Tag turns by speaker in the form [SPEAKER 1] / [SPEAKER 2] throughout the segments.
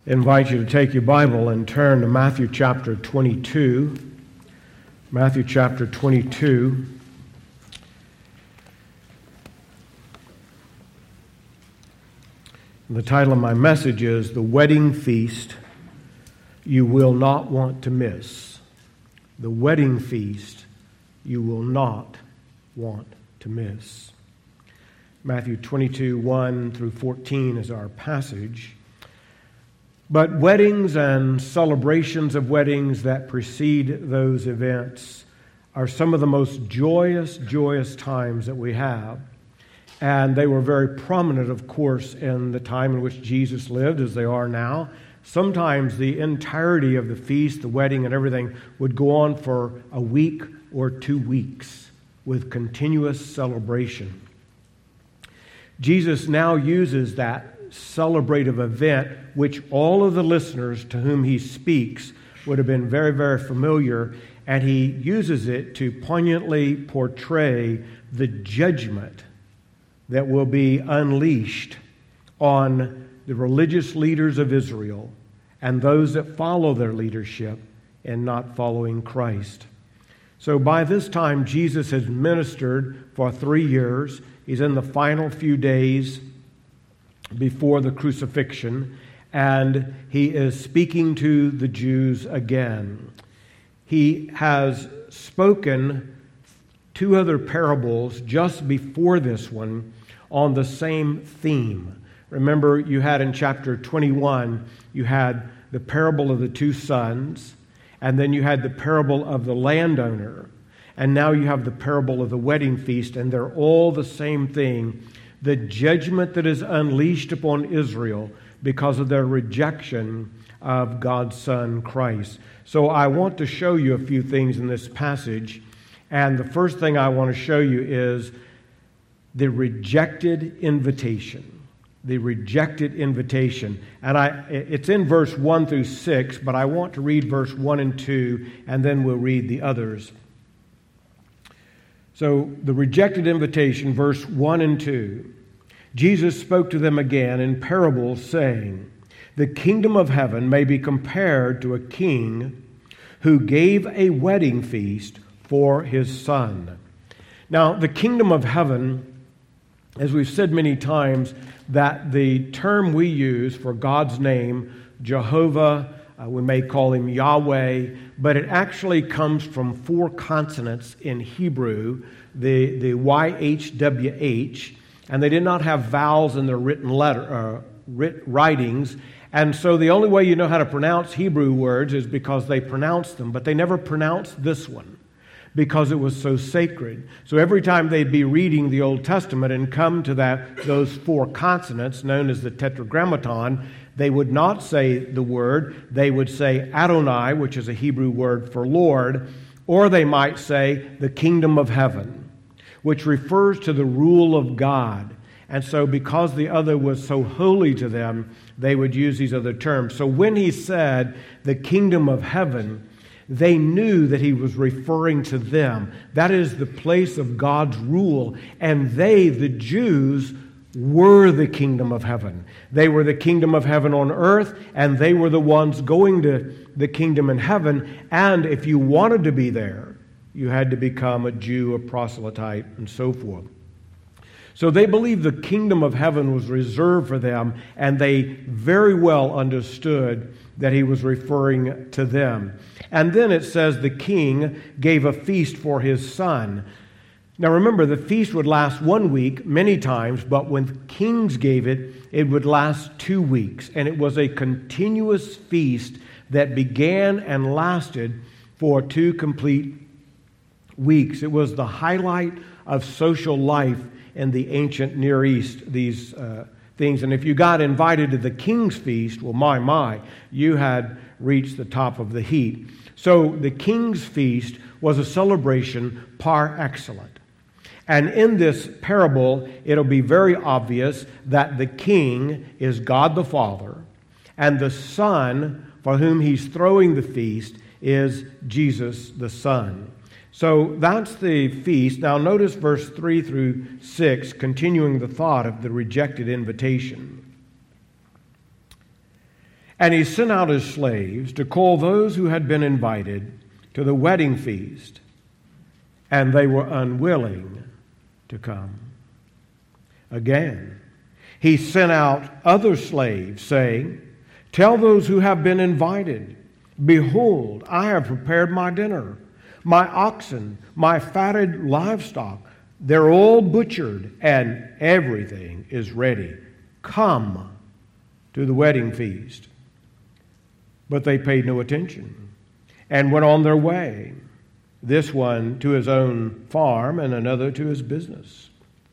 [SPEAKER 1] invite you to take your Bible and turn to Matthew chapter 22. Matthew chapter 22. The title of my message is The Wedding Feast You Will Not Want to Miss. The Wedding Feast You Will Not Want to Miss. Matthew 22, 1 through 14 is our passage. But weddings and celebrations of weddings that precede those events are some of the most joyous times that we have. And they were very prominent, of course, in the time in which Jesus lived, as they are now. Sometimes the entirety of the feast, the wedding and everything, would go on for a week or 2 weeks with continuous celebration. Jesus now uses that celebrative event, which all of the listeners to whom he speaks would have been very familiar, and he uses it to poignantly portray the judgment that will be unleashed on the religious leaders of Israel and those that follow their leadership in not following Christ. So by this time, Jesus has ministered for 3 years. He's in the final few days before the crucifixion, and he is speaking to the Jews again. He has spoken 2 other parables just before this one on the same theme. Remember, you had in chapter 21, you had the parable of the 2 sons, and then you had the parable of the landowner, and now you have the parable of the wedding feast, and they're all the same thing. The judgment that is unleashed upon Israel because of their rejection of God's Son, Christ. So I want to show you a few things in this passage. And the first thing I want to show you is the rejected invitation. The rejected invitation. And it's in verse 1 through 6, but I want to read verse 1 and 2, and then we'll read the others. So, the rejected invitation, verse 1 and 2. Jesus spoke to them again in parables, saying, "The kingdom of heaven may be compared to a king who gave a wedding feast for his son." Now, the kingdom of heaven, as we've said many times, that the term we use for God's name, Jehovah, we may call him Yahweh, but it actually comes from 4 consonants in Hebrew, the YHWH, and they did not have vowels in their written writings, and so the only way you know how to pronounce Hebrew words is because they pronounced them, but they never pronounced this one because it was so sacred. So every time they'd be reading the Old Testament and come to those 4 consonants known as the Tetragrammaton, they would not say the word, they would say Adonai, which is a Hebrew word for Lord, or they might say the kingdom of heaven, which refers to the rule of God. And so because the other was so holy to them, they would use these other terms. So when he said the kingdom of heaven, they knew that he was referring to them. That is the place of God's rule. And they, the Jews, were the kingdom of heaven. They were the kingdom of heaven on earth, and they were the ones going to the kingdom in heaven. And if you wanted to be there, you had to become a Jew, a proselyte, and so forth. So they believed the kingdom of heaven was reserved for them, and they very well understood that he was referring to them. And then it says the king gave a feast for his son. Now remember, the feast would last 1 week many times, but when kings gave it, it would last 2 weeks. And it was a continuous feast that began and lasted for 2 complete weeks. It was the highlight of social life in the ancient Near East, these things. And if you got invited to the king's feast, well, my, you had reached the top of the heap. So the king's feast was a celebration par excellence. And in this parable, it'll be very obvious that the king is God the Father, and the Son for whom he's throwing the feast is Jesus the Son. So that's the feast. Now notice verse 3 through 6, continuing the thought of the rejected invitation. And he sent out his slaves to call those who had been invited to the wedding feast, and they were unwilling to come. Again, he sent out other slaves, saying, Tell those who have been invited, Behold, I have prepared my dinner. My oxen, my fatted livestock, they're all butchered, and everything is ready. Come to the wedding feast. But they paid no attention and went on their way, this one to his own farm and another to his business.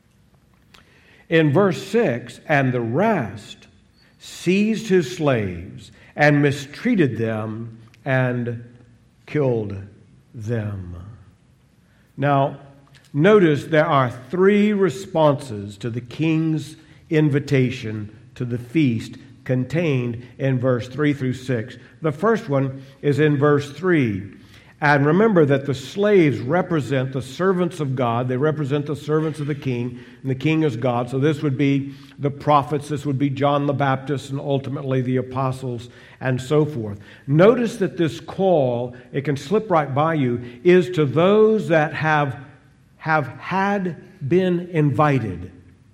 [SPEAKER 1] In verse 6, and the rest seized his slaves and mistreated them and killed them. Now, notice there are three responses to the king's invitation to the feast contained in verse 3 through 6. The first one is in verse 3. And remember that the slaves represent the servants of God. They represent the servants of the king, and the king is God. So this would be the prophets, this would be John the Baptist, and ultimately the apostles, and so forth. Notice that this call, it can slip right by you, is to those that have had been invited.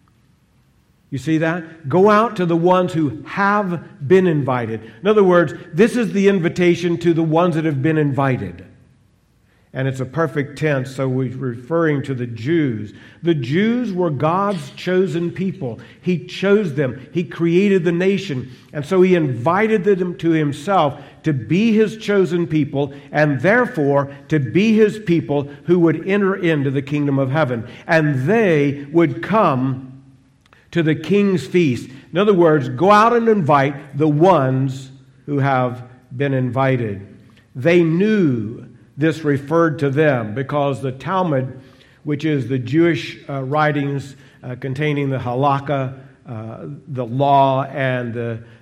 [SPEAKER 1] You see that? Go out to the ones who have been invited. In other words, this is the invitation to the ones that have been invited. And it's a perfect tense, so we're referring to the Jews. The Jews were God's chosen people. He chose them. He created the nation. And so He invited them to Himself to be His chosen people, and therefore to be His people who would enter into the kingdom of heaven. And they would come to the king's feast. In other words, go out and invite the ones who have been invited. They knew this referred to them because the Talmud, which is the Jewish writings containing the halakha, the law, and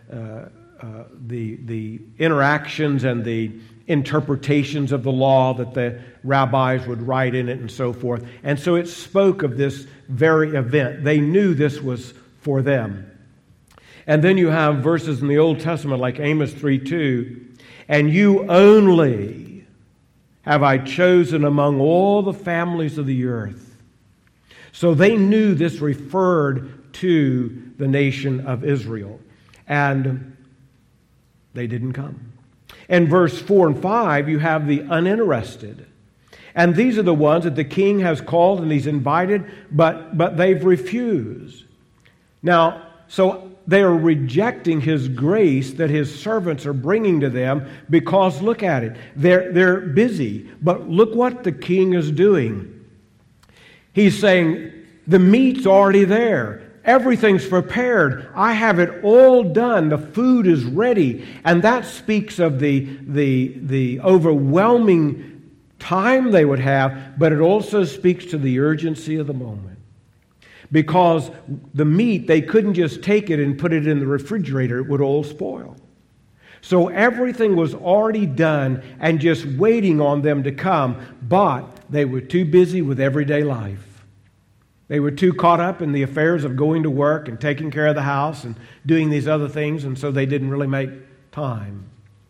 [SPEAKER 1] the interactions and the interpretations of the law that the rabbis would write in it and so forth. And so it spoke of this very event. They knew this was for them. And then you have verses in the Old Testament like Amos 3:2, and you only have I chosen among all the families of the earth. So they knew this referred to the nation of Israel. And they didn't come. In verse 4 and 5, you have the uninterested. And these are the ones that the king has called and he's invited, but they've refused. Now, so they are rejecting his grace that his servants are bringing to them because, look at it, they're busy. But look what the king is doing. He's saying, the meat's already there. Everything's prepared. I have it all done. The food is ready. And that speaks of the overwhelming time they would have, but it also speaks to the urgency of the moment. Because the meat, they couldn't just take it and put it in the refrigerator. It would all spoil. So everything was already done and just waiting on them to come, but they were too busy with everyday life. They were too caught up in the affairs of going to work and taking care of the house and doing these other things, and so they didn't really make time.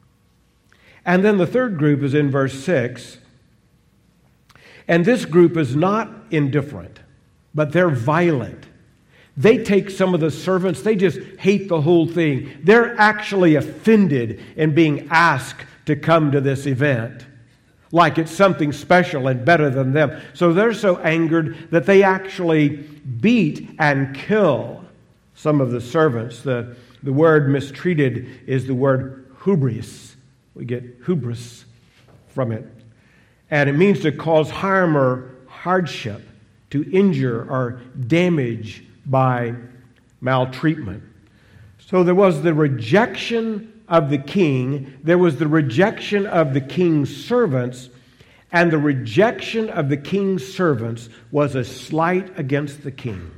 [SPEAKER 1] And then the third group is in verse 6. And this group is not indifferent, but they're violent. They take some of the servants, they just hate the whole thing. They're actually offended in being asked to come to this event, like it's something special and better than them. So they're so angered that they actually beat and kill some of the servants. The word mistreated is the word hubris. We get hubris from it. And it means to cause harm or hardship, to injure or damage by maltreatment. So there was the rejection of the king, there was the rejection of the king's servants, and the rejection of the king's servants was a slight against the king.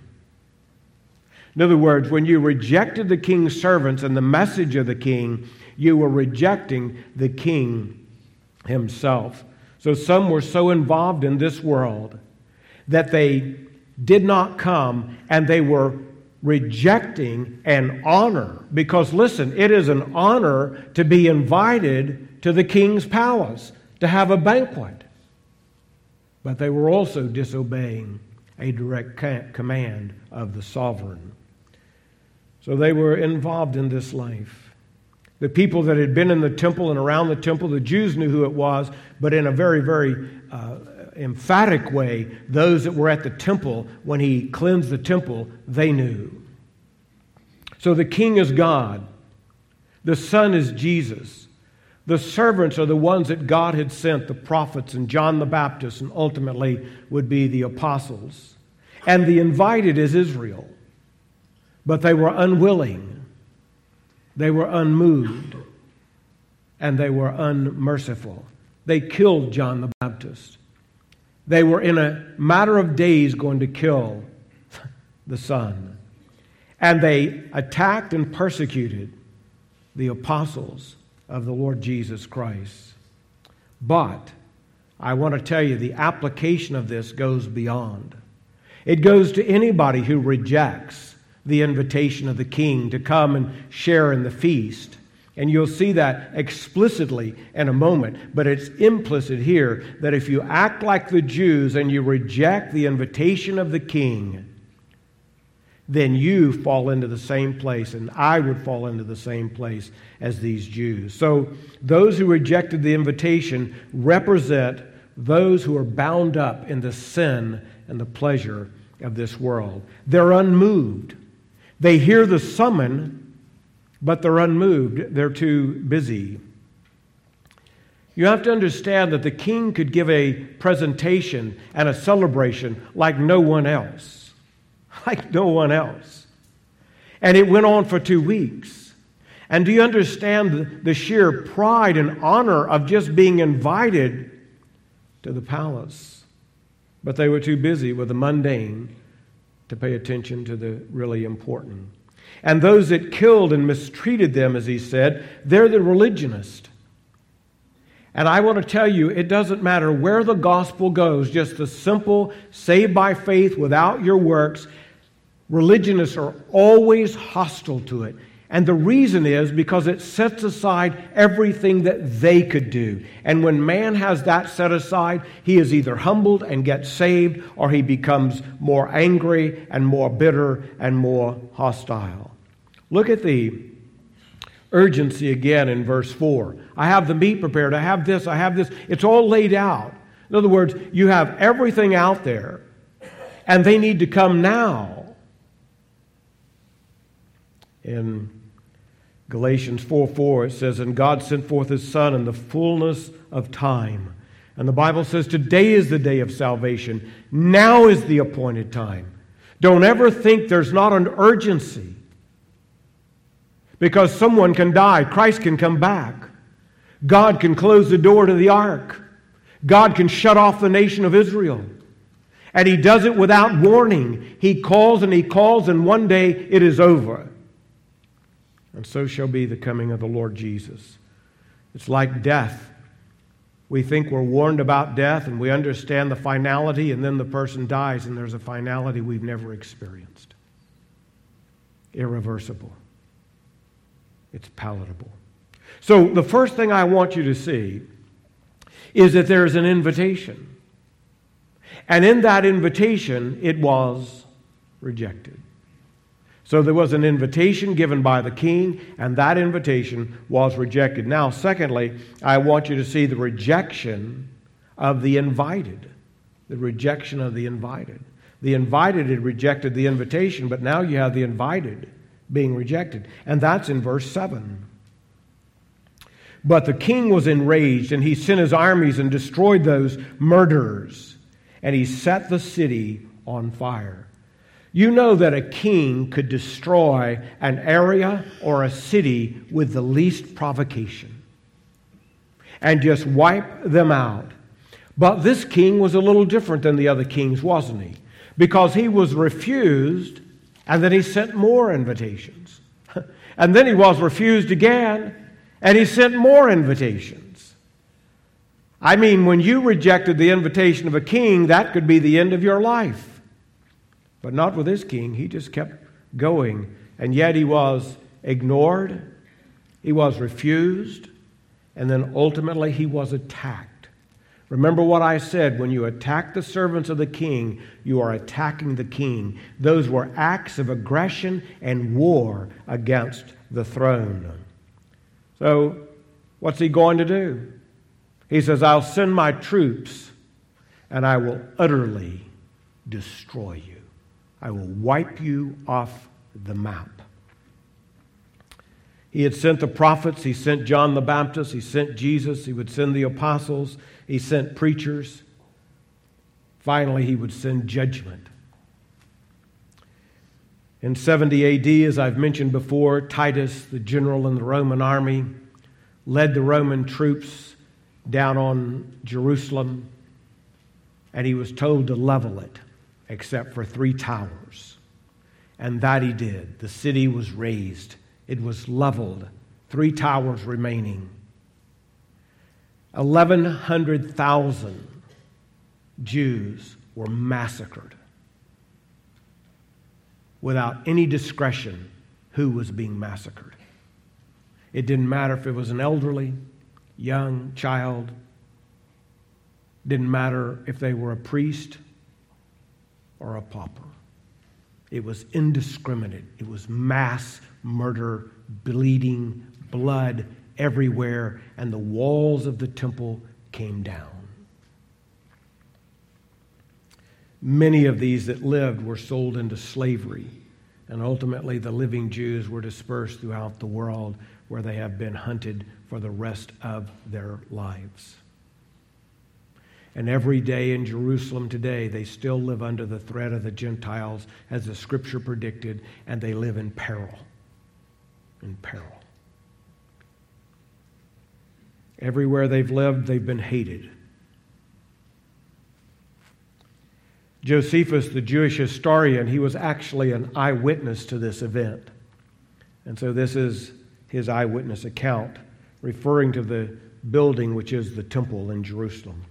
[SPEAKER 1] In other words, when you rejected the king's servants and the message of the king, you were rejecting the king himself. So some were so involved in this world that they did not come, and they were rejecting an honor. Because listen, it is an honor to be invited to the king's palace, to have a banquet. But they were also disobeying a direct command of the sovereign. So they were involved in this life. The people that had been in the temple and around the temple, the Jews knew who it was, but in a very, very emphatic way, those that were at the temple, when he cleansed the temple, they knew. So the king is God. The Son is Jesus. The servants are the ones that God had sent, the prophets and John the Baptist, and ultimately would be the apostles. And the invited is Israel. But they were unwilling. They were unmoved. And they were unmerciful. They killed John the Baptist. They were in a matter of days going to kill the Son. And they attacked and persecuted the apostles of the Lord Jesus Christ. But I want to tell you, the application of this goes beyond. It goes to anybody who rejects the invitation of the king to come and share in the feast. And you'll see that explicitly in a moment, but it's implicit here that if you act like the Jews and you reject the invitation of the king, then you fall into the same place, and I would fall into the same place as these Jews. So those who rejected the invitation represent those who are bound up in the sin and the pleasure of this world. They're unmoved. They hear the summons, but they're unmoved. They're too busy. You have to understand that the king could give a presentation and a celebration like no one else. Like no one else. And it went on for 2 weeks. And do you understand the sheer pride and honor of just being invited to the palace? But they were too busy with the mundane to pay attention to the really important. And those that killed and mistreated them, as he said, they're the religionists. And I want to tell you, it doesn't matter where the gospel goes, just the simple, saved by faith without your works, religionists are always hostile to it. And the reason is because it sets aside everything that they could do. And when man has that set aside, he is either humbled and gets saved, or he becomes more angry and more bitter and more hostile. Look at the urgency again in verse 4. I have the meat prepared. I have this. I have this. It's all laid out. In other words, you have everything out there, and they need to come now. In Galatians 4:4, it says, "And God sent forth His Son in the fullness of time." And the Bible says, today is the day of salvation. Now is the appointed time. Don't ever think there's not an urgency. Because someone can die. Christ can come back. God can close the door to the ark. God can shut off the nation of Israel. And He does it without warning. He calls, and one day it is over. And so shall be the coming of the Lord Jesus. It's like death. We think we're warned about death and we understand the finality, and then the person dies and there's a finality we've never experienced. Irreversible. It's palatable. So the first thing I want you to see is that there's an invitation. And in that invitation, it was rejected. So there was an invitation given by the king, and that invitation was rejected. Now, secondly, I want you to see the rejection of the invited. The rejection of the invited. The invited had rejected the invitation, but now you have the invited being rejected. And that's in verse 7. But the king was enraged, and he sent his armies and destroyed those murderers, and he set the city on fire. You know that a king could destroy an area or a city with the least provocation and just wipe them out. But this king was a little different than the other kings, wasn't he? Because he was refused, and then he sent more invitations. And then he was refused again, and he sent more invitations. I mean, when you rejected the invitation of a king, that could be the end of your life. But not with this king. He just kept going. And yet he was ignored, he was refused, and then ultimately he was attacked. Remember what I said, when you attack the servants of the king, you are attacking the king. Those were acts of aggression and war against the throne. So, what's he going to do? He says, I'll send my troops and I will utterly destroy you. I will wipe you off the map. He had sent the prophets. He sent John the Baptist. He sent Jesus. He would send the apostles. He sent preachers. Finally, he would send judgment. In 70 AD, as I've mentioned before, Titus, the general in the Roman army, led the Roman troops down on Jerusalem, and he was told to level it, except for 3 towers. And that he did. The city was razed. It was leveled. 3 towers remaining. 1,100,000 Jews were massacred without any discretion who was being massacred. It didn't matter if it was an elderly, young, child. Didn't matter if they were a priest or a pauper. It was indiscriminate. It was mass murder, bleeding, blood everywhere, and the walls of the temple came down. Many of these that lived were sold into slavery, and ultimately the living Jews were dispersed throughout the world, where they have been hunted for the rest of their lives. And every day in Jerusalem today, they still live under the threat of the Gentiles, as the Scripture predicted, and they live in peril. In peril. Everywhere they've lived, they've been hated. Josephus, the Jewish historian, he was actually an eyewitness to this event. And so this is his eyewitness account, referring to the building which is the temple in Jerusalem.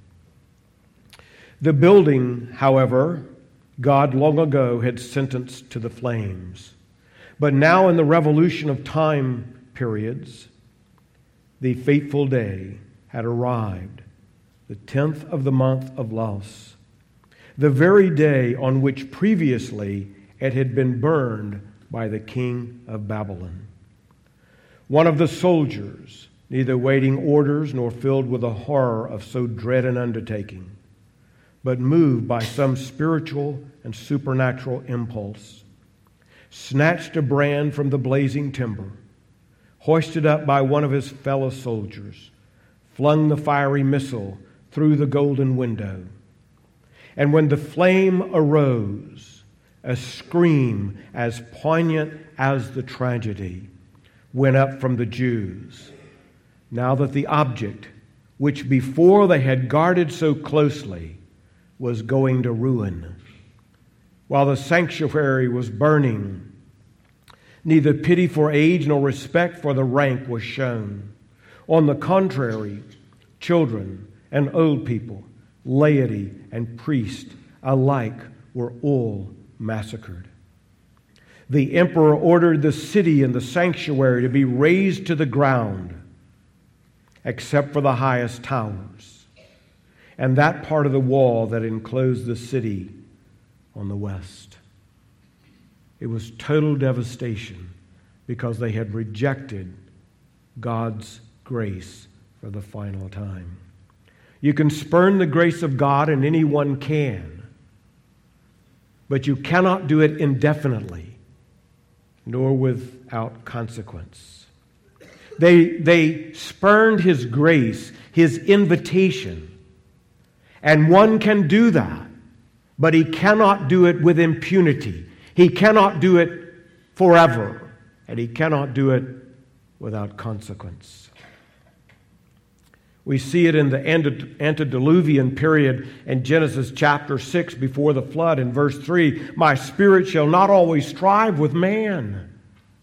[SPEAKER 1] The building, however, God long ago had sentenced to the flames. But now in the revolution of time periods, the fateful day had arrived, the 10th of the month of Los, the very day on which previously it had been burned by the king of Babylon. One of the soldiers, neither waiting orders nor filled with the horror of so dread an undertaking, but moved by some spiritual and supernatural impulse, snatched a brand from the blazing timber, hoisted up by one of his fellow soldiers, flung the fiery missile through the golden window. And when the flame arose, a scream as poignant as the tragedy went up from the Jews, now that the object, which before they had guarded so closely, was going to ruin. While the sanctuary was burning, neither pity for age nor respect for the rank was shown. On the contrary, children and old people, laity and priest alike were all massacred. The emperor ordered the city and the sanctuary to be razed to the ground, except for the highest towers and that part of the wall that enclosed the city on the west. It was total devastation because they had rejected God's grace for the final time. You can spurn the grace of God, and anyone can, but you cannot do it indefinitely, nor without consequence. They spurned His grace, His invitation, and one can do that, but he cannot do it with impunity. He cannot do it forever, and he cannot do it without consequence. We see it in the antediluvian period in Genesis chapter 6 before the flood in verse 3. My spirit shall not always strive with man.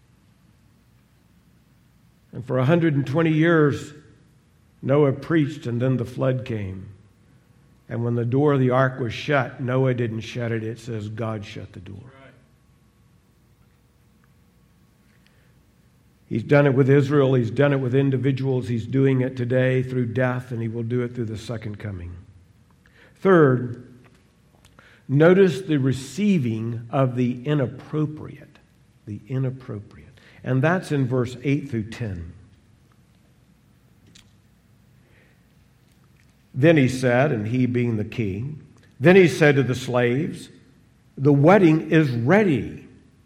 [SPEAKER 1] And for 120 years, Noah preached, and then the flood came. And when the door of the ark was shut, Noah didn't shut it. It says God shut the door. He's done it with Israel. He's done it with individuals. He's doing it today through death, and he will do it through the second coming. Third, notice the receiving of the inappropriate. The inappropriate. And that's in verse 8 through 10. Then he said, and he being the king, then he said to the slaves, the wedding is ready,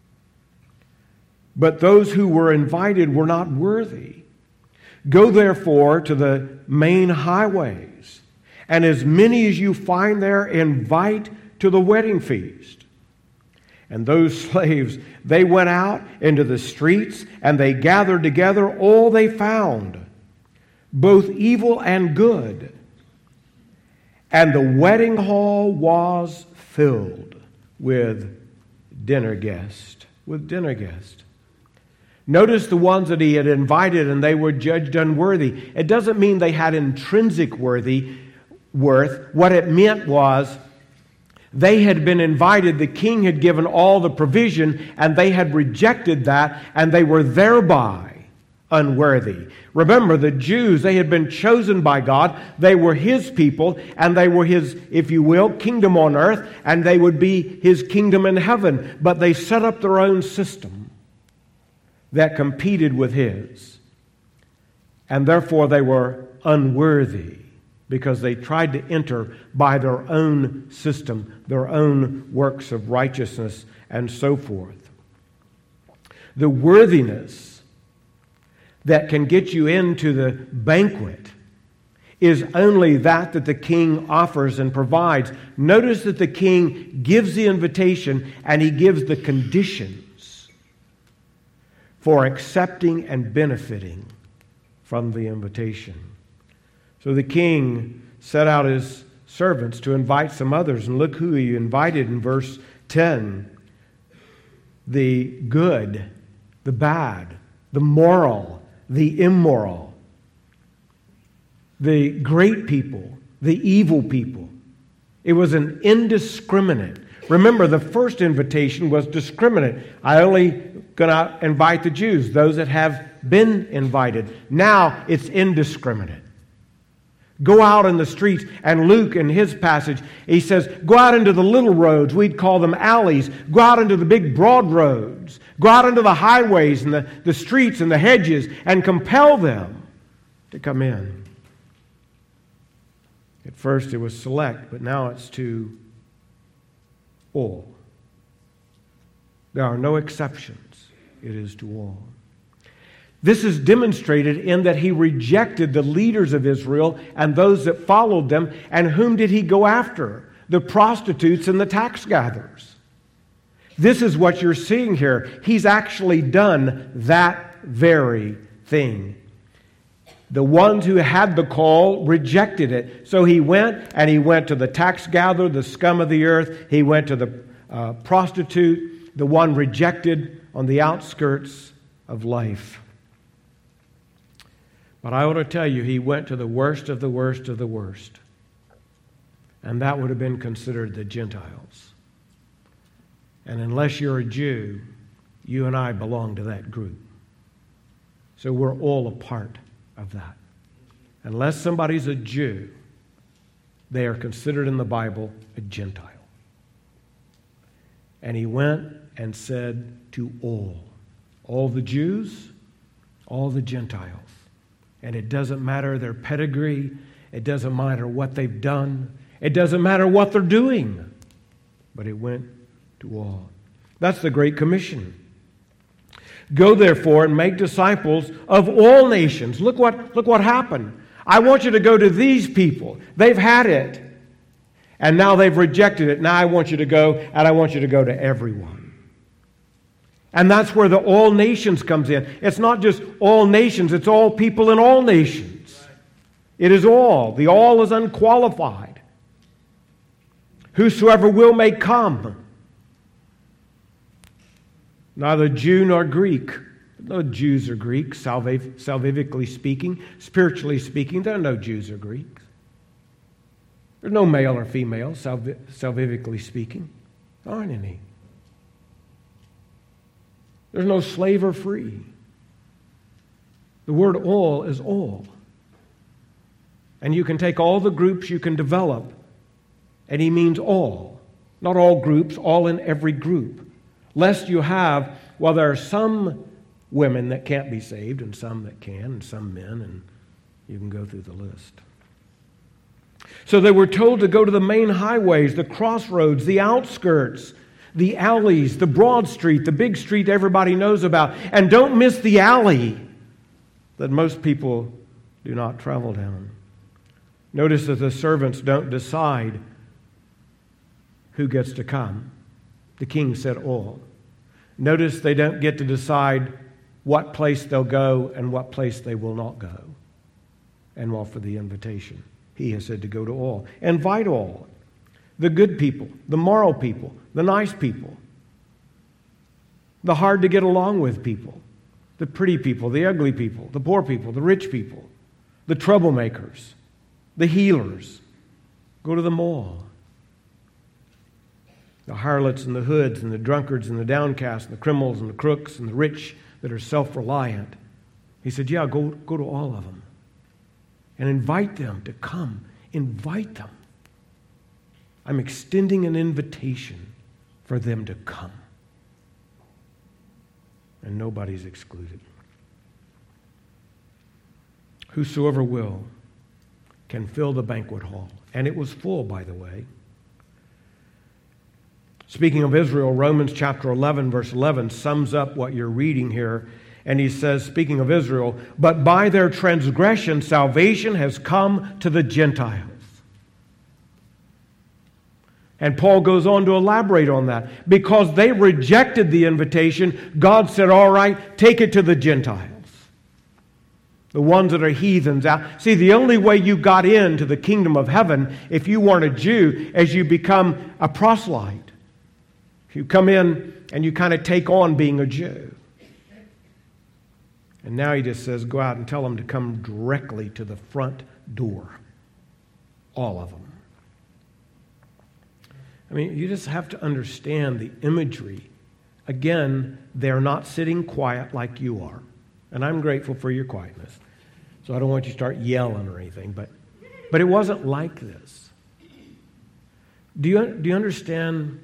[SPEAKER 1] but those who were invited were not worthy. Go therefore to the main highways, and as many as you find there, invite to the wedding feast. And those slaves, they went out into the streets, and they gathered together all they found, both evil and good. And the wedding hall was filled with dinner guests. Notice the ones that he had invited and they were judged unworthy. It doesn't mean they had intrinsic worth. What it meant was they had been invited, the king had given all the provision, and they had rejected that, and they were thereby unworthy. Remember, the Jews, they had been chosen by God. They were his people, and they were his, if you will, kingdom on earth, and they would be his kingdom in heaven. But they set up their own system that competed with his. And therefore they were unworthy because they tried to enter by their own system, their own works of righteousness, and so forth. The worthiness that can get you into the banquet is only that the king offers and provides. Notice that the king gives the invitation and he gives the conditions for accepting and benefiting from the invitation. So the king set out his servants to invite some others, and look who he invited in verse 10. The good, the bad, the moral, the immoral, the great people, the evil people. It was an indiscriminate. Remember, the first invitation was discriminate. I only going to invite the Jews, those that have been invited. Now it's indiscriminate. Go out in the streets, and Luke in his passage, he says, go out into the little roads, we'd call them alleys. Go out into the big broad roads. Go out into the highways and the streets and the hedges and compel them to come in. At first it was select, but now it's to all. There are no exceptions. It is to all. This is demonstrated in that he rejected the leaders of Israel and those that followed them. And whom did he go after? The prostitutes and the tax gatherers. This is what you're seeing here. He's actually done that very thing. The ones who had the call rejected it. So he went to the tax gatherer, the scum of the earth. He went to the prostitute, the one rejected on the outskirts of life. But I ought to tell you, he went to the worst of the worst of the worst. And that would have been considered the Gentiles. And unless you're a Jew, you and I belong to that group. So we're all a part of that. Unless somebody's a Jew, they are considered in the Bible a Gentile. And he went and said to all the Jews, all the Gentiles. And it doesn't matter their pedigree. It doesn't matter what they've done. It doesn't matter what they're doing. But it went to all. That's the Great Commission. Go therefore and make disciples of all nations. Look what happened. I want you to go to these people. They've had it. And now they've rejected it. Now I want you to go, and I want you to go to everyone. And that's where the all nations comes in. It's not just all nations, it's all people in all nations. It is all. The all is unqualified. Whosoever will may come. Neither Jew nor Greek. No Jews or Greeks, salvifically speaking. Spiritually speaking, there are no Jews or Greeks. There's no male or female, salvifically speaking. There aren't any. There's no slave or free. The word all is all. And you can take all the groups you can develop, and he means all. Not all groups, all in every group. Lest you have, well, there are some women that can't be saved, and some that can, and some men, and you can go through the list. So they were told to go to the main highways, the crossroads, the outskirts, the alleys, the broad street, the big street everybody knows about. And don't miss the alley that most people do not travel down. Notice that the servants don't decide who gets to come. The king said all. Notice they don't get to decide what place they'll go and what place they will not go and offer the invitation. He has said to go to all. Invite all. The good people, the moral people, the nice people, the hard to get along with people, the pretty people, the ugly people, the poor people, the rich people, the troublemakers, the healers. Go to them all. The harlots and the hoods and the drunkards and the downcast and the criminals and the crooks and the rich that are self-reliant. He said, yeah, go to all of them. And invite them to come. Invite them. I'm extending an invitation for them to come. And nobody's excluded. Whosoever will can fill the banquet hall. And it was full, by the way. Speaking of Israel, Romans chapter 11, verse 11 sums up what you're reading here. And he says, speaking of Israel, but by their transgression salvation has come to the Gentiles. And Paul goes on to elaborate on that. Because they rejected the invitation, God said, all right, take it to the Gentiles. The ones that are heathens out. See, the only way you got into the kingdom of heaven, if you weren't a Jew, is you become a proselyte. You come in and you kind of take on being a Jew. And now he just says, go out and tell them to come directly to the front door. All of them. I mean, you just have to understand the imagery. Again, they're not sitting quiet like you are. And I'm grateful for your quietness. So I don't want you to start yelling or anything. But it wasn't like this. Do you understand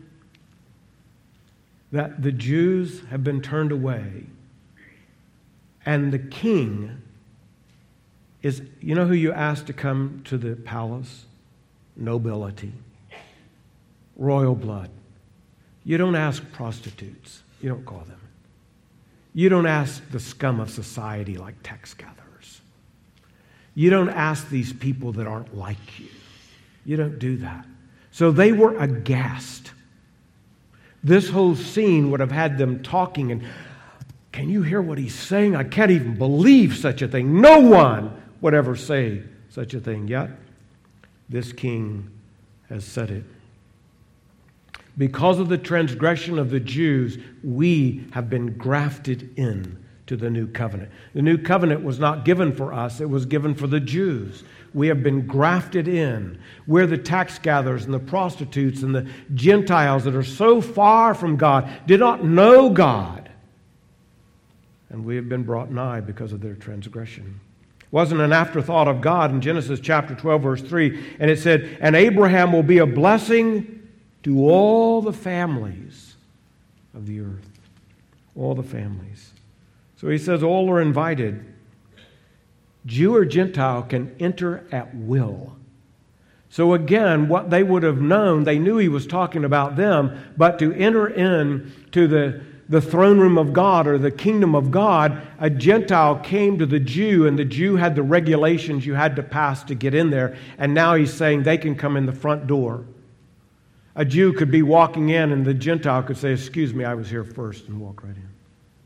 [SPEAKER 1] that the Jews have been turned away, and the king is, you know who you ask to come to the palace? Nobility. Royal blood. You don't ask prostitutes. You don't call them. You don't ask the scum of society like tax gatherers. You don't ask these people that aren't like you. You don't do that. So they were aghast. This whole scene would have had them talking and, can you hear what he's saying? I can't even believe such a thing. No one would ever say such a thing. Yet, this king has said it. Because of the transgression of the Jews, we have been grafted in to the new covenant. The new covenant was not given for us. It was given for the Jews. We have been grafted in. We're the tax gatherers and the prostitutes and the Gentiles that are so far from God, did not know God. And we have been brought nigh because of their transgression. It wasn't an afterthought of God in Genesis chapter 12, verse 3. And it said, and Abraham will be a blessing to all the families of the earth. All the families. So he says all are invited. Jew or Gentile can enter at will. So again, what they would have known, they knew he was talking about them, but to enter in to the throne room of God or the kingdom of God, a Gentile came to the Jew, and the Jew had the regulations you had to pass to get in there, and now he's saying they can come in the front door. A Jew could be walking in, and the Gentile could say, excuse me, I was here first, and walk right in.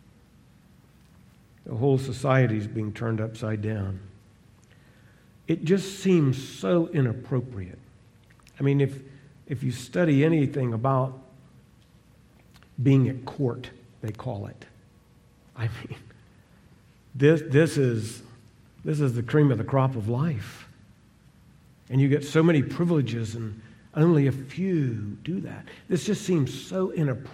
[SPEAKER 1] The whole society is being turned upside down. It just seems so inappropriate. I mean, if you study anything about being at court, they call it. I mean, this is the cream of the crop of life. And you get so many privileges, and only a few do that. This just seems so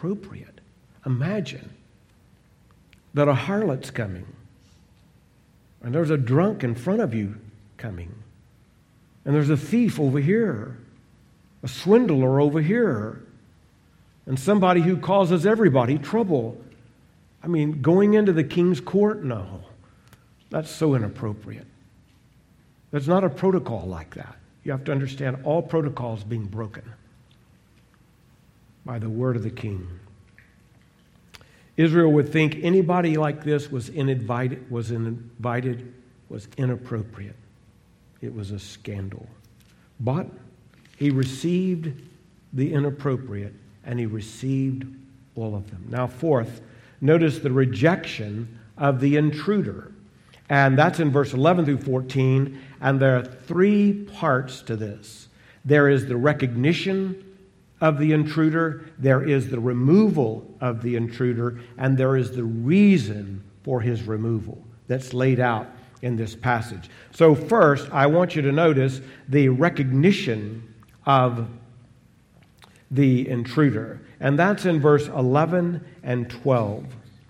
[SPEAKER 1] inappropriate. Imagine that a harlot's coming, And there's a drunk in front of you coming. And there's a thief over here, a swindler over here, and somebody who causes everybody trouble. I mean, going into the king's court? No. That's so inappropriate. There's not a protocol like that. You have to understand all protocols being broken by the word of the king. Israel would think anybody like this was inappropriate. It was a scandal. But he received the inappropriate, and he received all of them. Now, fourth, notice the rejection of the intruder. And that's in verse 11 through 14. And there are three parts to this. There is the recognition of the intruder, there is the removal of the intruder, and there is the reason for his removal that's laid out in this passage. So first, I want you to notice the recognition of the intruder. And that's in verse 11 and 12.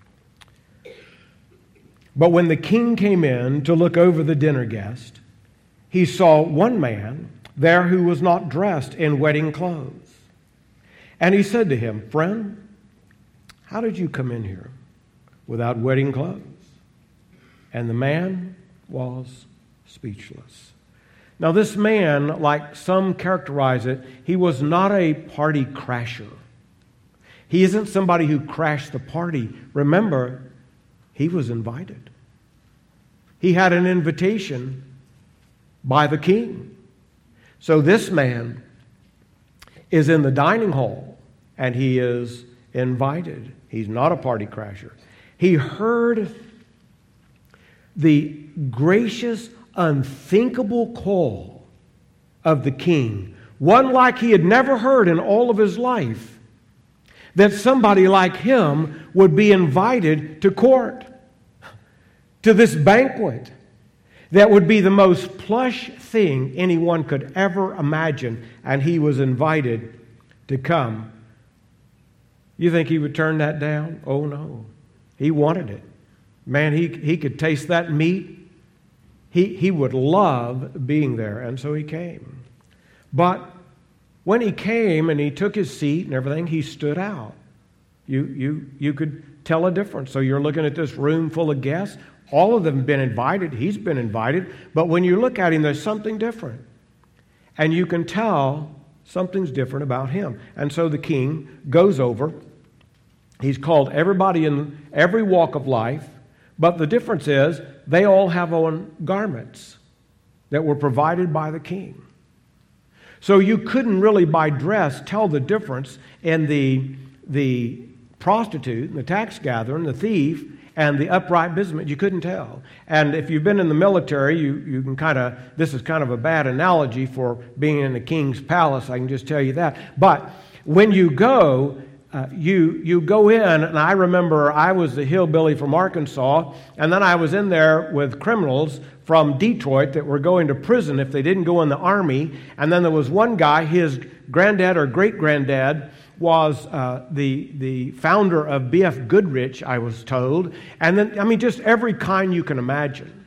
[SPEAKER 1] But when the king came in to look over the dinner guest, he saw one man there who was not dressed in wedding clothes. And he said to him, "Friend, how did you come in here without wedding clothes?" And the man was speechless. Now this man, like some characterize it, he was not a party crasher. He isn't somebody who crashed the party. Remember, he was invited. He had an invitation by the king. So this man is in the dining hall and he is invited. He's not a party crasher. He heard the gracious, unthinkable call of the king, one like he had never heard in all of his life, that somebody like him would be invited to court, to this banquet that would be the most plush thing anyone could ever imagine, and he was invited to come. You think he would turn that down? Oh no. He wanted it. Man, he could taste that meat. He would love being there, and so he came. But when he came and he took his seat and everything, he stood out. You could tell a difference. So you're looking at this room full of guests. All of them have been invited. He's been invited. But when you look at him, there's something different. And you can tell something's different about him. And so the king goes over. He's called everybody in every walk of life. But the difference is they all have on garments that were provided by the king. So you couldn't really by dress tell the difference in the prostitute, the tax gatherer, and the thief, and the upright businessman. You couldn't tell. And if you've been in the military, you can this is kind of a bad analogy for being in the king's palace, I can just tell you that. But when you go, you go in, and I remember I was the hillbilly from Arkansas, and then I was in there with criminals from Detroit that were going to prison if they didn't go in the army. And then there was one guy, his granddad or great-granddad was the founder of B.F. Goodrich, I was told. And then, just every kind you can imagine.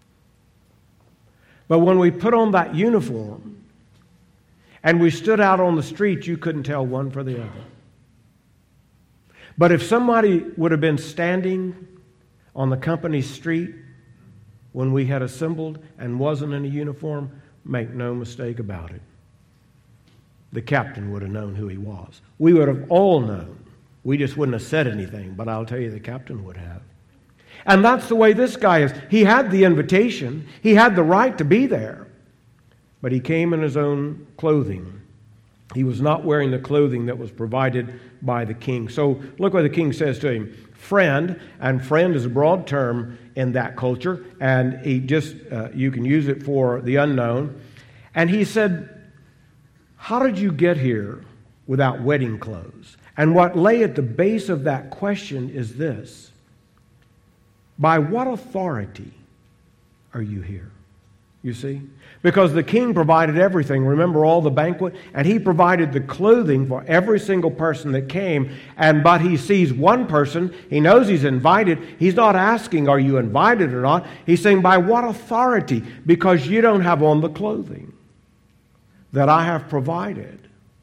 [SPEAKER 1] But when we put on that uniform and we stood out on the street, you couldn't tell one from the other. But if somebody would have been standing on the company street when we had assembled and wasn't in a uniform, make no mistake about it, the captain would have known who he was. We would have all known. We just wouldn't have said anything, but I'll tell you, the captain would have. And that's the way this guy is. He had the invitation. He had the right to be there. But he came in his own clothing. He was not wearing the clothing that was provided by the king. So look what the king says to him. Friend, and friend is a broad term in that culture, and you can use it for the unknown. And he said, "How did you get here without wedding clothes?" And what lay at the base of that question is this: by what authority are you here? you see. Because the king provided everything. Remember all the banquet? And he provided the clothing for every single person that came. But he sees one person. He knows he's invited. He's not asking, are you invited or not? He's saying, by what authority? Because you don't have on the clothing that I have provided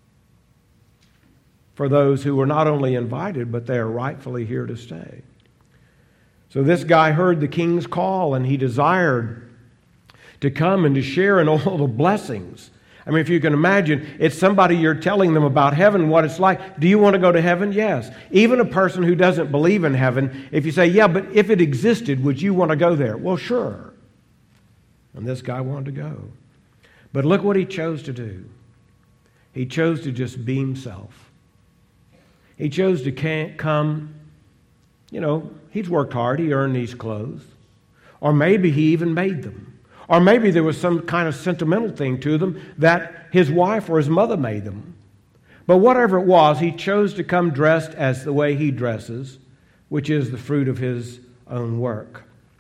[SPEAKER 1] for those who were not only invited, but they are rightfully here to stay. So this guy heard the king's call, and he desired to come and to share in all the blessings. I mean, if you can imagine, it's somebody you're telling them about heaven, what it's like. Do you want to go to heaven? Yes. Even a person who doesn't believe in heaven, if you say, yeah, but if it existed, would you want to go there? Well, sure. And this guy wanted to go. But look what he chose to do. He chose to just be himself. He chose to come, he's worked hard, he earned these clothes. Or maybe he even made them. Or maybe there was some kind of sentimental thing to them that his wife or his mother made them. But whatever it was, he chose to come dressed as the way he dresses, which is the fruit of his own work.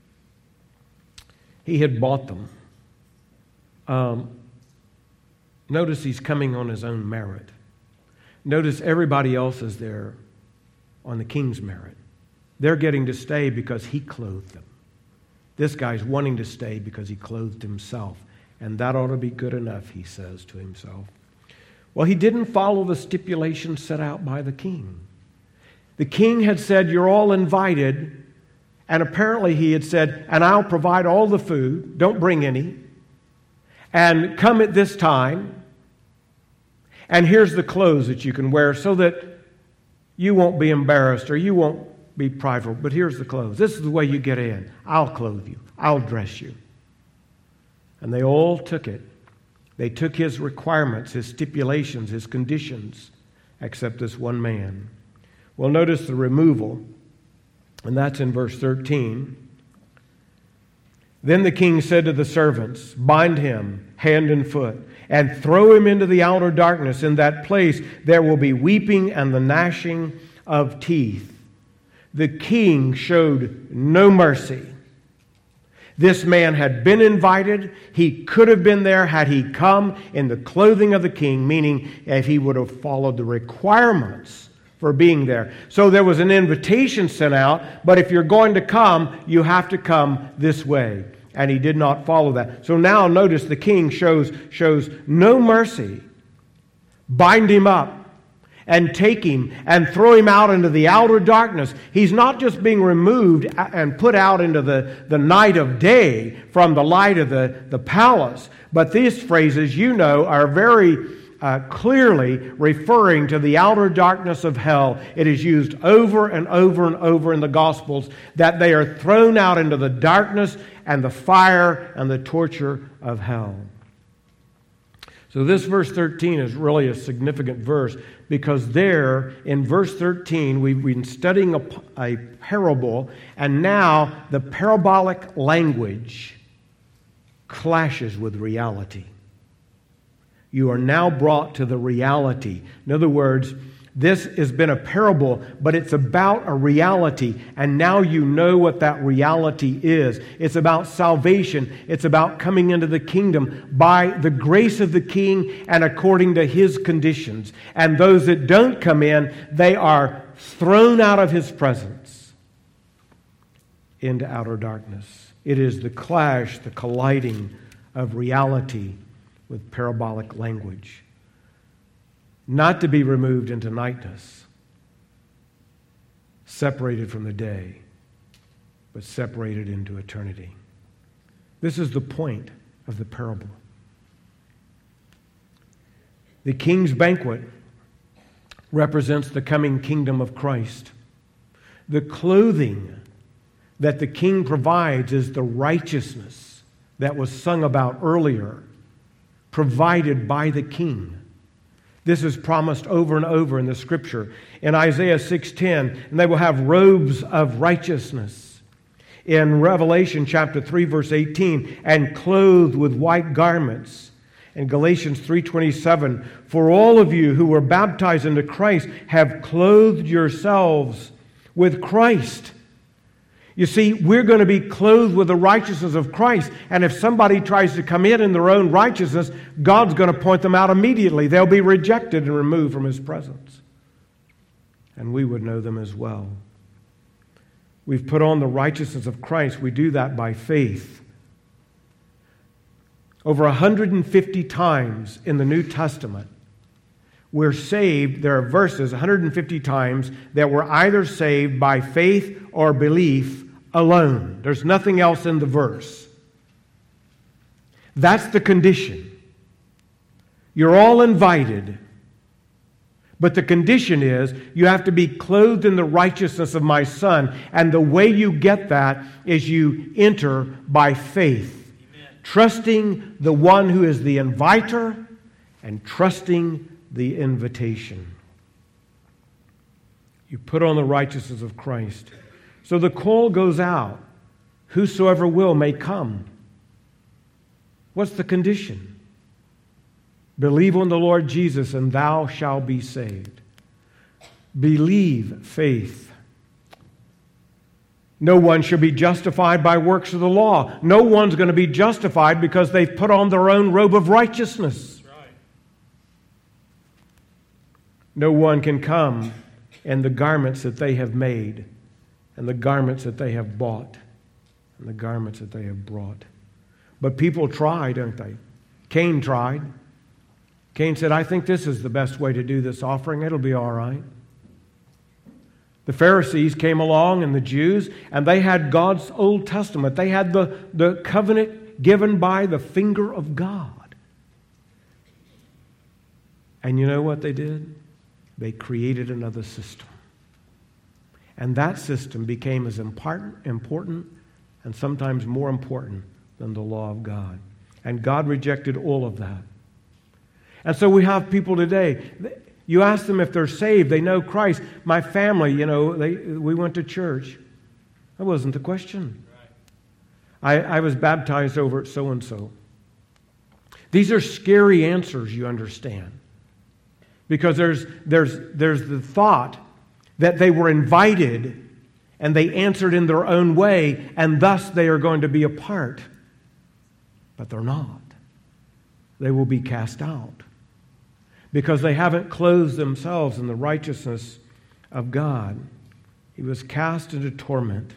[SPEAKER 1] He had bought them. Notice he's coming on his own merit. Notice everybody else is there on the king's merit. They're getting to stay because he clothed them. This guy's wanting to stay because he clothed himself. And that ought to be good enough, he says to himself. Well, he didn't follow the stipulations set out by the king. The king had said, you're all invited. And apparently he had said, and I'll provide all the food. Don't bring any. And come at this time. And here's the clothes that you can wear so that you won't be embarrassed or you won't be prideful, but here's the clothes. This is the way you get in. I'll clothe you. I'll dress you. And they all took it. They took his requirements, his stipulations, his conditions, except this one man. Well, notice the removal, and that's in verse 13. Then the king said to the servants, bind him hand and foot, and throw him into the outer darkness. In that place there will be weeping and the gnashing of teeth. The king showed no mercy. This man had been invited. He could have been there had he come in the clothing of the king, meaning if he would have followed the requirements for being there. So there was an invitation sent out, but if you're going to come, you have to come this way. And he did not follow that. So now notice the king shows no mercy. Bind him up. And take him and throw him out into the outer darkness. He's not just being removed and put out into the night of day from the light of the palace. But these phrases, are very clearly referring to the outer darkness of hell. It is used over and over and over in the Gospels that they are thrown out into the darkness and the fire and the torture of hell. So this verse 13 is really a significant verse because there in verse 13 we've been studying a parable, and now the parabolic language clashes with reality. You are now brought to the reality. In other words, this has been a parable, but it's about a reality, and now you know what that reality is. It's about salvation. It's about coming into the kingdom by the grace of the king and according to his conditions. And those that don't come in, they are thrown out of his presence into outer darkness. It is the clash, the colliding of reality with parabolic language. Not to be removed into nightness, separated from the day, but separated into eternity. This is the point of the parable. The king's banquet represents the coming kingdom of Christ. The clothing that the king provides is the righteousness that was sung about earlier, provided by the king. This is promised over and over in the Scripture. In Isaiah 6:10, and they will have robes of righteousness. In Revelation chapter 3, verse 18, and clothed with white garments. In Galatians 3:27, for all of you who were baptized into Christ have clothed yourselves with Christ. You see, we're going to be clothed with the righteousness of Christ. And if somebody tries to come in their own righteousness, God's going to point them out immediately. They'll be rejected and removed from His presence. And we would know them as well. We've put on the righteousness of Christ. We do that by faith. Over 150 times in the New Testament, we're saved. There are verses 150 times that we're either saved by faith or belief alone. There's nothing else in the verse. That's the condition. You're all invited. But the condition is you have to be clothed in the righteousness of my Son. And the way you get that is you enter by faith. Amen. Trusting the one who is the inviter and trusting the invitation. You put on the righteousness of Christ. So the call goes out. Whosoever will may come. What's the condition? Believe on the Lord Jesus and thou shalt be saved. Believe faith. No one shall be justified by works of the law. No one's going to be justified because they've put on their own robe of righteousness. That's right. No one can come in the garments that they have made and the garments that they have bought and the garments that they have brought. But people try, don't they? Cain tried. Cain said, I think this is the best way to do this offering. It'll be all right. The Pharisees came along and the Jews, and they had God's Old Testament. They had the covenant given by the finger of God. And you know what they did? They created another system. And that system became as important and sometimes more important than the law of God. And God rejected all of that. And so we have people today, you ask them if they're saved, they know Christ. My family, we went to church. That wasn't the question. I was baptized over at so-and-so. These are scary answers, you understand. Because there's the thought that they were invited and they answered in their own way, and thus they are going to be a part. But they're not. They will be cast out. Because they haven't clothed themselves in the righteousness of God. He was cast into torment.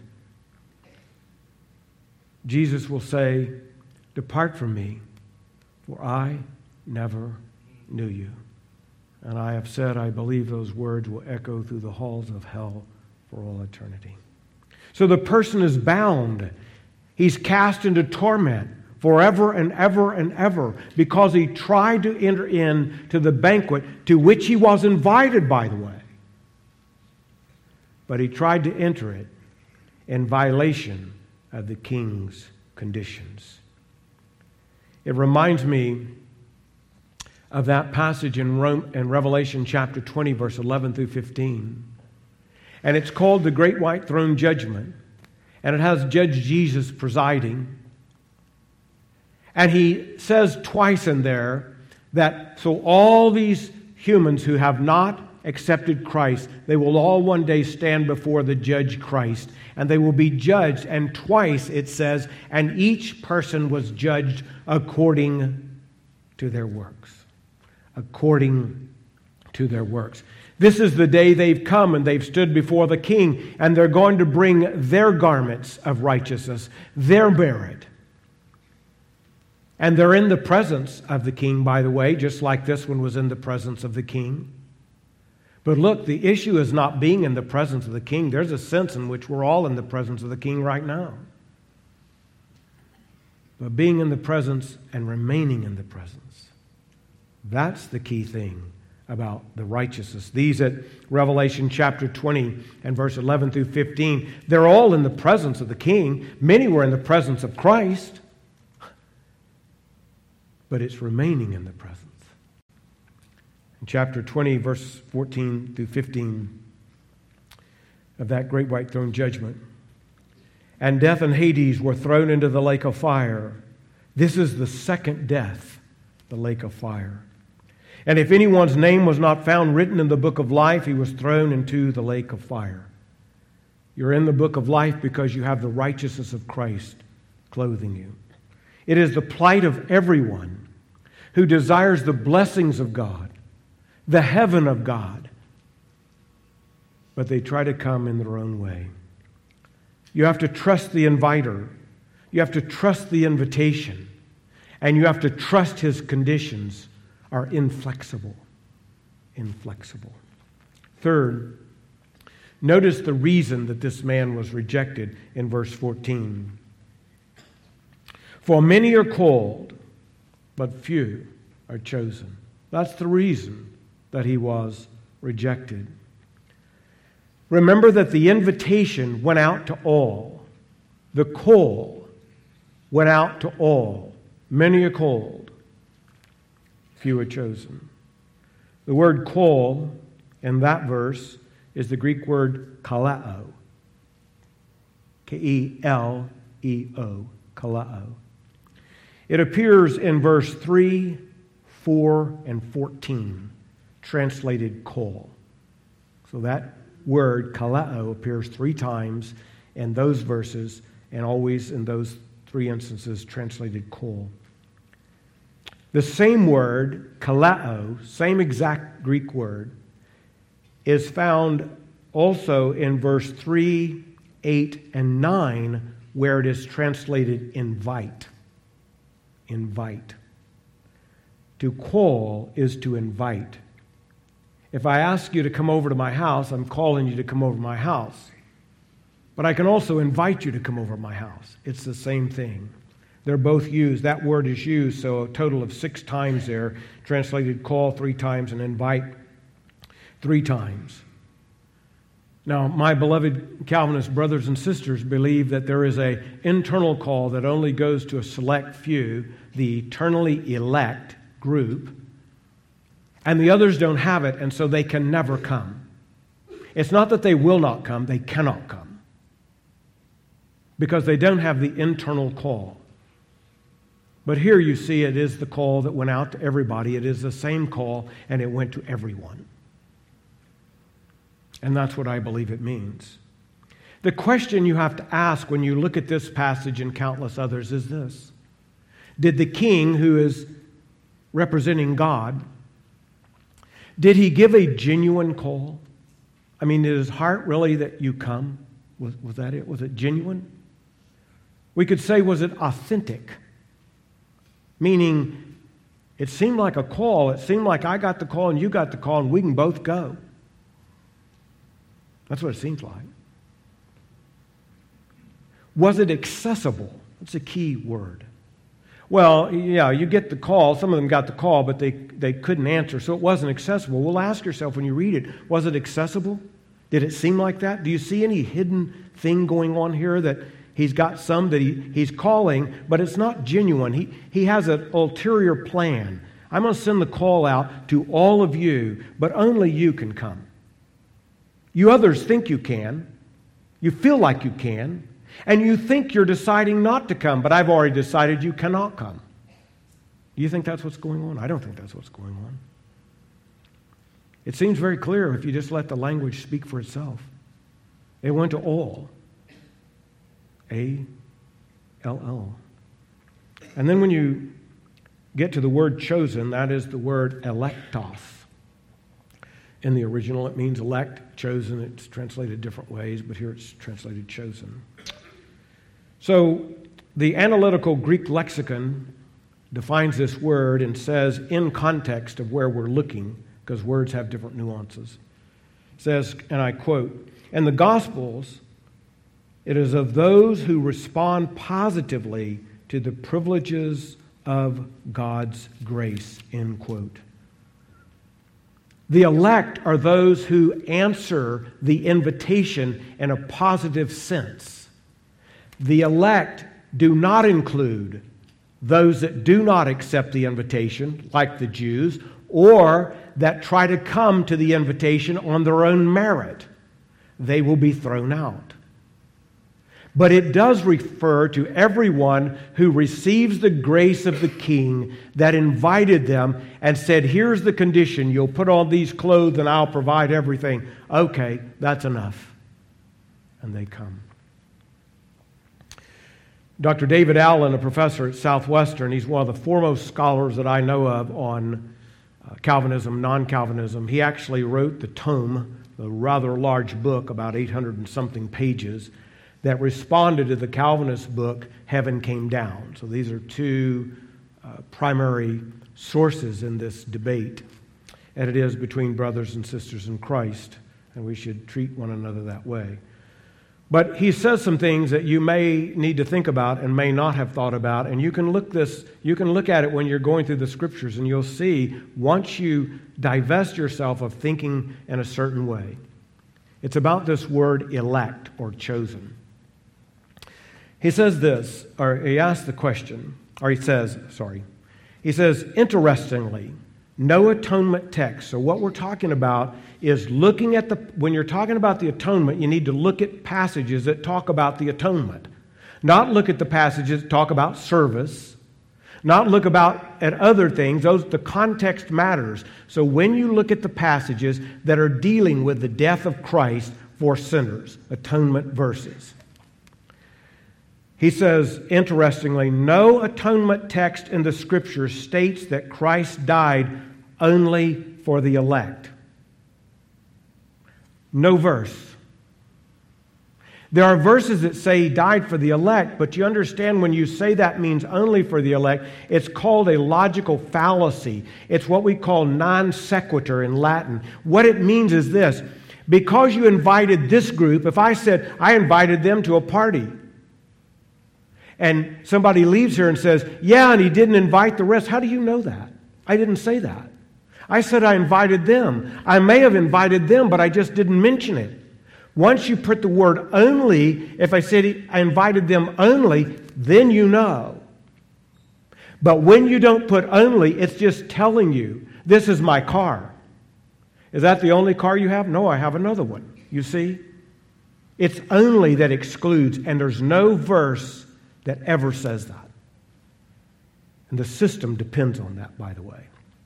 [SPEAKER 1] Jesus will say, depart from me, for I never knew you. And I have said, I believe those words will echo through the halls of hell for all eternity. So the person is bound. He's cast into torment forever and ever and ever, because he tried to enter into the banquet to which he was invited, by the way. But he tried to enter it in violation of the king's conditions. It reminds me of that passage in Revelation chapter 20, verse 11 through 15. And it's called the Great White Throne Judgment. And it has Judge Jesus presiding. And he says twice in there that so all these humans who have not accepted Christ, they will all one day stand before the judge Christ, and they will be judged. And twice it says, and each person was judged according to their works. According to their works. This is the day they've come and they've stood before the king, and they're going to bring their garments of righteousness, their merit. And they're in the presence of the king, by the way, just like this one was in the presence of the king. But look, the issue is not being in the presence of the king. There's a sense in which we're all in the presence of the king right now. But being in the presence and remaining in the presence. That's the key thing about the righteousness. These at Revelation chapter 20 and verse 11 through 15, they're all in the presence of the king. Many were in the presence of Christ. But it's remaining in the presence. In chapter 20, verse 14 through 15 of that great white throne judgment. And death and Hades were thrown into the lake of fire. This is the second death, the lake of fire. And if anyone's name was not found written in the book of life, he was thrown into the lake of fire. You're in the book of life because you have the righteousness of Christ clothing you. It is the plight of everyone who desires the blessings of God, the heaven of God, but they try to come in their own way. You have to trust the inviter. You have to trust the invitation. And you have to trust his conditions are inflexible. Inflexible. Third, notice the reason that this man was rejected in verse 14. For many are called, but few are chosen. That's the reason that he was rejected. Remember that the invitation went out to all. The call went out to all. Many are called, few are chosen. The word call in that verse is the Greek word kaleo. K-E-L-E-O. Kaleo. It appears in verse 3, 4, and 14, translated call. So that word kaleo appears 3 times in those verses, and always in those 3 instances translated call. The same word, kaleo, same exact Greek word, is found also in verse 3, 8, and 9, where it is translated invite. Invite. To call is to invite. If I ask you to come over to my house, I'm calling you to come over to my house. But I can also invite you to come over to my house. It's the same thing. They're both used. That word is used, so a total of 6 times there. Translated call 3 times and invite 3 times. Now, my beloved Calvinist brothers and sisters believe that there is an internal call that only goes to a select few, the eternally elect group, and the others don't have it, and so they can never come. It's not that they will not come, they cannot come, because they don't have the internal call. But here you see it is the call that went out to everybody. It is the same call, and it went to everyone. And that's what I believe it means. The question you have to ask when you look at this passage and countless others is this: did the king, who is representing God, did he give a genuine call? I mean, is his heart really that you come? Was that it? Was it genuine? We could say, was it authentic? Meaning, it seemed like a call. It seemed like I got the call and you got the call and we can both go. That's what it seems like. Was it accessible? That's a key word. Well, yeah, you get the call. Some of them got the call, but they couldn't answer, so it wasn't accessible. Well, ask yourself when you read it, was it accessible? Did it seem like that? Do you see any hidden thing going on here that he's got some that he's calling, but it's not genuine? He has an ulterior plan. I'm going to send the call out to all of you, but only you can come. You others think you can. You feel like you can. And you think you're deciding not to come, but I've already decided you cannot come. Do you think that's what's going on? I don't think that's what's going on. It seems very clear if you just let the language speak for itself. It went to all. A-L-L. And then when you get to the word chosen, that is the word electos. In the original, it means elect, chosen. It's translated different ways, but here it's translated chosen. So the analytical Greek lexicon defines this word and says, in context of where we're looking, because words have different nuances, says, and I quote, "In the Gospels, it is of those who respond positively to the privileges of God's grace," end quote. The elect are those who answer the invitation in a positive sense. The elect do not include those that do not accept the invitation, like the Jews, or that try to come to the invitation on their own merit. They will be thrown out. But it does refer to everyone who receives the grace of the King that invited them and said, here's the condition, you'll put on these clothes and I'll provide everything. Okay, that's enough. and they come. Dr. David Allen, a professor at Southwestern, he's one of the foremost scholars that I know of on Calvinism, non-Calvinism. He actually wrote the tome, a rather large book, about 800 and something pages, that responded to the Calvinist book, Heaven Came Down. So these are two primary sources in this debate, and it is between brothers and sisters in Christ, and we should treat one another that way. But he says some things that you may need to think about and may not have thought about, and you can look at it when you're going through the Scriptures, and you'll see once you divest yourself of thinking in a certain way. It's about this word elect or chosen. He says this, or he asks the question, or he says, interestingly, no atonement text. So what we're talking about is looking at when you're talking about the atonement, you need to look at passages that talk about the atonement. Not look at the passages that talk about service. Not look at other things. The context matters. So when you look at the passages that are dealing with the death of Christ for sinners, atonement verses. He says, interestingly, no atonement text in the Scripture states that Christ died only for the elect. No verse. There are verses that say He died for the elect, but you understand when you say that means only for the elect, it's called a logical fallacy. It's what we call non sequitur in Latin. What it means is this: because you invited this group, if I said I invited them to a party, and somebody leaves here and says, yeah, and he didn't invite the rest. How do you know that? I didn't say that. I said I invited them. I may have invited them, but I just didn't mention it. Once you put the word only, if I said I invited them only, then you know. But when you don't put only, it's just telling you, this is my car. Is that the only car you have? No, I have another one. You see? It's only that excludes, and there's no verse that ever says that. And the system depends on that, by the way.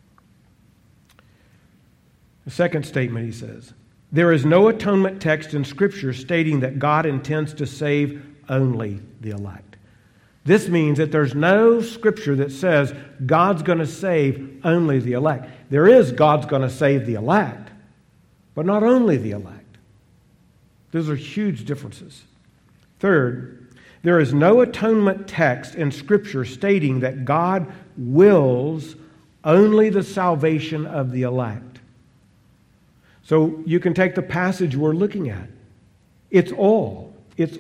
[SPEAKER 1] The second statement, he says, there is no atonement text in Scripture stating that God intends to save only the elect. This means that there's no Scripture that says God's going to save only the elect. There is God's going to save the elect, but not only the elect. Those are huge differences. Third, there is no atonement text in Scripture stating that God wills only the salvation of the elect. So you can take the passage we're looking at. It's all,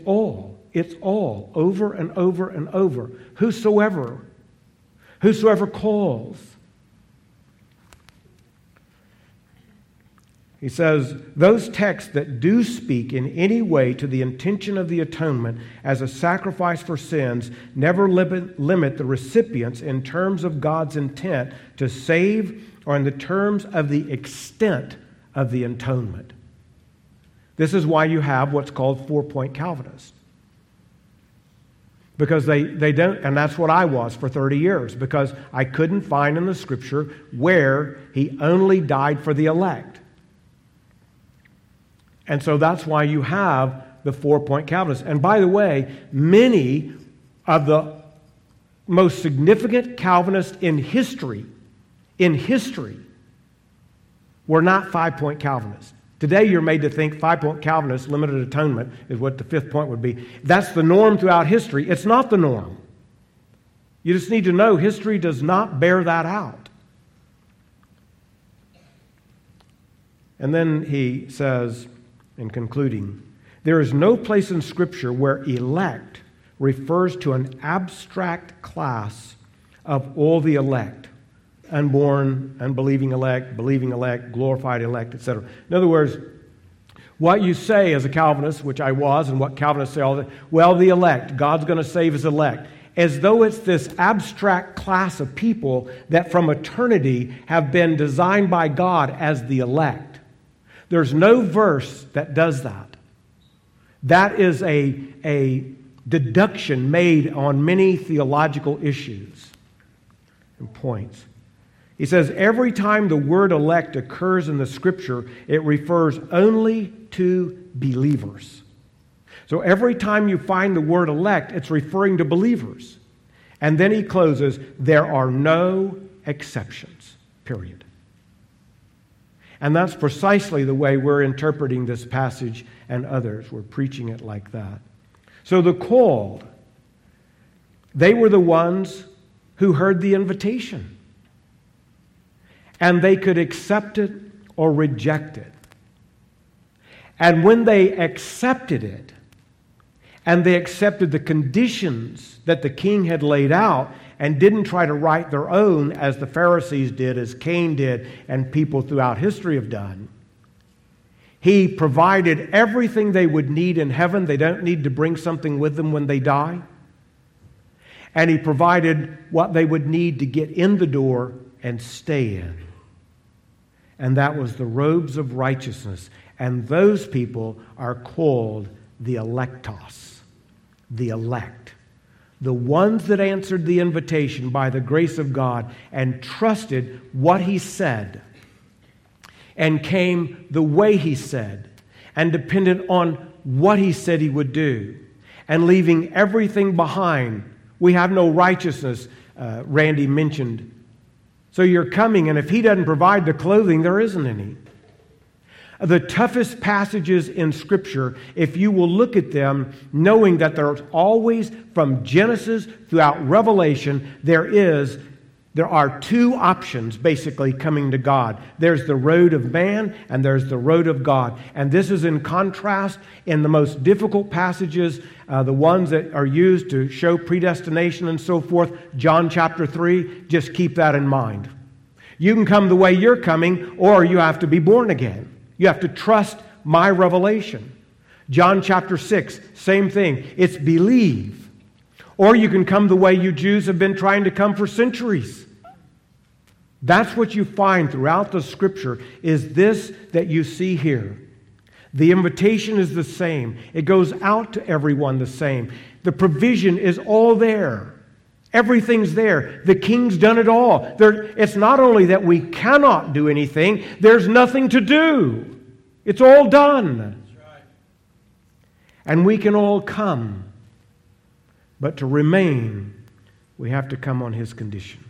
[SPEAKER 1] over and over and over. Whosoever calls. He says, those texts that do speak in any way to the intention of the atonement as a sacrifice for sins never limit the recipients in terms of God's intent to save or in the terms of the extent of the atonement. This is why you have what's called four-point Calvinists. Because they don't, and that's what I was for 30 years, because I couldn't find in the Scripture where He only died for the elect. And so that's why you have the four-point Calvinists. And by the way, many of the most significant Calvinists in history, were not five-point Calvinists. Today you're made to think five-point Calvinists, limited atonement, is what the fifth point would be. That's the norm throughout history. It's not the norm. You just need to know history does not bear that out. And then he says, in concluding, there is no place in Scripture where elect refers to an abstract class of all the elect. Unborn, unbelieving elect, believing elect, glorified elect, etc. In other words, what you say as a Calvinist, which I was, and what Calvinists say all the time, well, the elect, God's going to save His elect, as though it's this abstract class of people that from eternity have been designed by God as the elect. There's no verse that does that. That is a deduction made on many theological issues and points. He says every time the word elect occurs in the Scripture, it refers only to believers. So every time you find the word elect, it's referring to believers. And then he closes, there are no exceptions, period. And that's precisely the way we're interpreting this passage and others. We're preaching it like that. So the called, they were the ones who heard the invitation. And they could accept it or reject it. And when they accepted it, and they accepted the conditions that the king had laid out and didn't try to write their own as the Pharisees did, as Cain did, and people throughout history have done, he provided everything they would need in heaven. They don't need to bring something with them when they die. And he provided what they would need to get in the door and stay in. And that was the robes of righteousness. And those people are called the electos, the elect. The ones that answered the invitation by the grace of God and trusted what he said and came the way he said and depended on what he said he would do and leaving everything behind. We have no righteousness, Randy mentioned. So you're coming, and if he doesn't provide the clothing, there isn't any. The toughest passages in Scripture, if you will look at them, knowing that there's always, from Genesis throughout Revelation, there are two options basically coming to God. There's the road of man and there's the road of God. And this is in contrast in the most difficult passages, the ones that are used to show predestination and so forth. John chapter 3, just keep that in mind. You can come the way you're coming, or you have to be born again. You have to trust my revelation. John chapter 6, same thing. It's believe. Or you can come the way you Jews have been trying to come for centuries. That's what you find throughout the Scripture, is this that you see here. The invitation is the same. It goes out to everyone the same. The provision is all there. Everything's there. The King's done it all. It's not only that we cannot do anything, there's nothing to do. It's all done. That's right. And we can all come. But to remain, we have to come on his condition.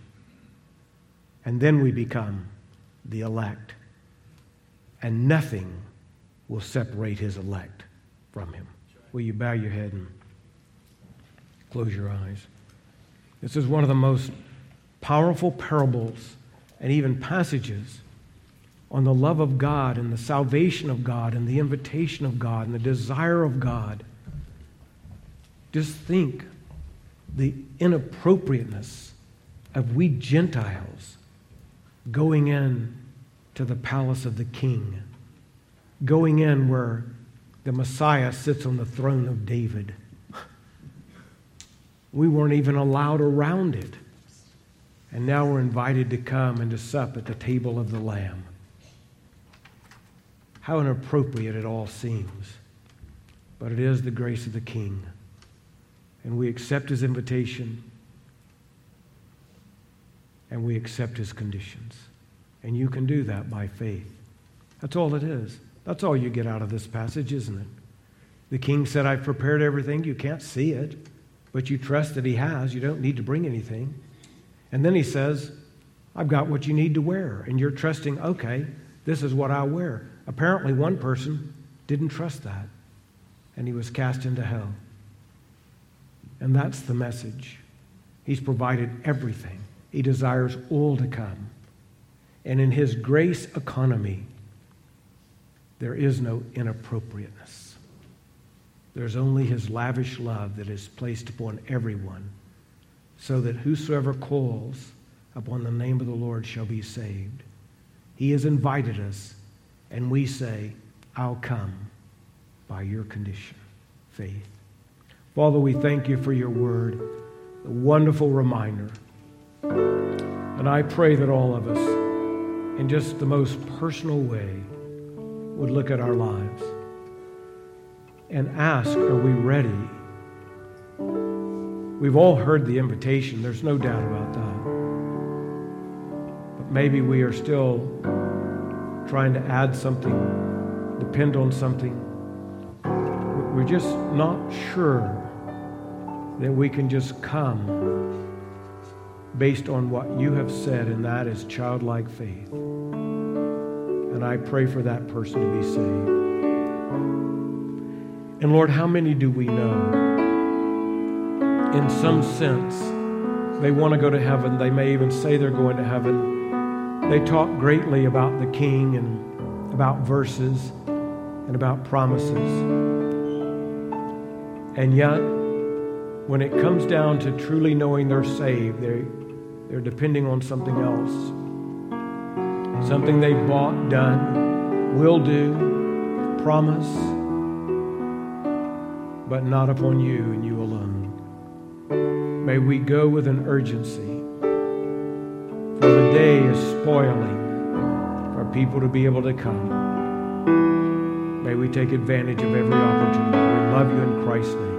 [SPEAKER 1] And then we become the elect. And nothing will separate his elect from him. Will you bow your head and close your eyes? This is one of the most powerful parables and even passages on the love of God and the salvation of God and the invitation of God and the desire of God. Just think the inappropriateness of we Gentiles going in to the palace of the King, going in where the Messiah sits on the throne of David. We weren't even allowed around it. And now we're invited to come and to sup at the table of the Lamb. How inappropriate it all seems. But it is the grace of the King. And we accept his invitation. And we accept his conditions. And you can do that by faith. That's all it is. That's all you get out of this passage, isn't it? The King said, I've prepared everything. You can't see it. But you trust that he has. You don't need to bring anything. And then he says, I've got what you need to wear. And you're trusting, okay, this is what I'll wear. Apparently one person didn't trust that. And he was cast into hell. And that's the message. He's provided everything. He desires all to come. And in his grace economy, there is no inappropriateness. There's only his lavish love that is placed upon everyone, so that whosoever calls upon the name of the Lord shall be saved. He has invited us, and we say, I'll come by your condition, faith. Father, we thank you for your word, a wonderful reminder. And I pray that all of us, in just the most personal way, would look at our lives and ask, are we ready? We've all heard the invitation. There's no doubt about that. But maybe we are still trying to add something, depend on something. we're just not sure that we can just come based on what you have said, and that is childlike faith. And I pray for that person to be saved. And Lord, how many do we know? In some sense, they want to go to heaven. They may even say they're going to heaven. They talk greatly about the King and about verses and about promises. And yet, when it comes down to truly knowing they're saved, they're depending on something else. Something they bought, done, will do, promise, but not upon you and you alone. May we go with an urgency, for the day is spoiling for people to be able to come. May we take advantage of every opportunity. We love you in Christ's name.